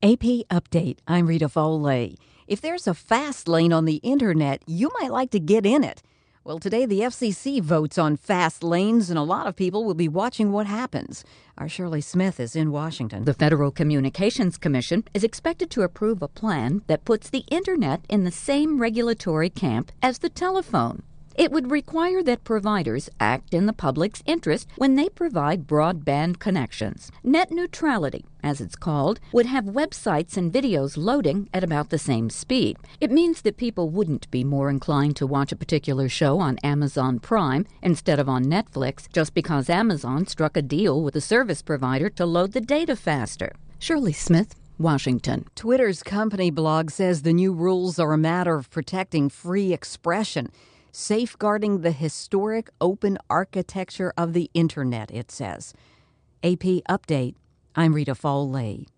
AP Update. I'm Rita Foley. If there's a fast lane on the internet, you might like to get in it. Well, today the FCC votes on fast lanes, and a lot of people will be watching what happens. Our Shirley Smith is in Washington. The Federal Communications Commission is expected to approve a plan that puts the internet in the same regulatory camp as the telephone. It would require that providers act in the public's interest when they provide broadband connections. Net neutrality, as it's called, would have websites and videos loading at about the same speed. It means that people wouldn't be more inclined to watch a particular show on Amazon Prime instead of on Netflix just because Amazon struck a deal with the service provider to load the data faster. Shirley Smith, Washington. Twitter's company blog says the new rules are a matter of protecting free expression, safeguarding the historic open architecture of the internet, it says. AP Update. I'm Rita Foley.